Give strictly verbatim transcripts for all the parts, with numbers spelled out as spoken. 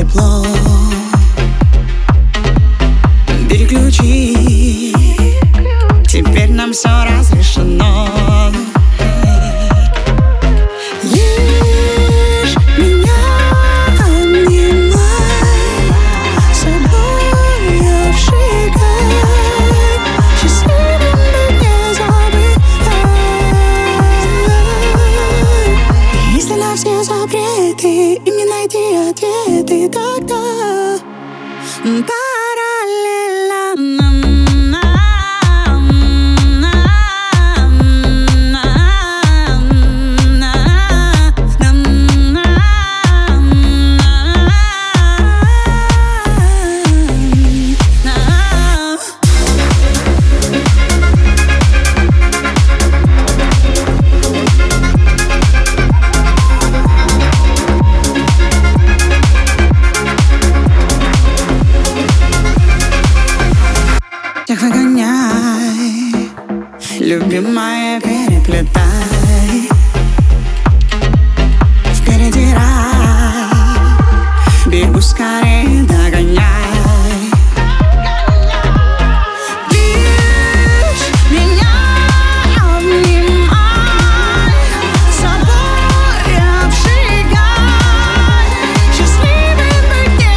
тепло. Переключи, теперь нам все разрешено. Лишь меня обнимай, собой обжигай, счастливым быть не забывай. Если на все запреты им не найти ответы, тогда параллельно нам. Всех выгоняй, любимая, переплетай. Впереди рай, бегу скорее, догоняй. Лишь меня обнимай, собой обжигай, счастливым быть не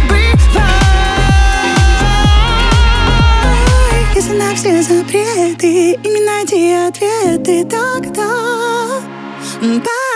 забывай. Если на все запреты им не найти ответы, тогда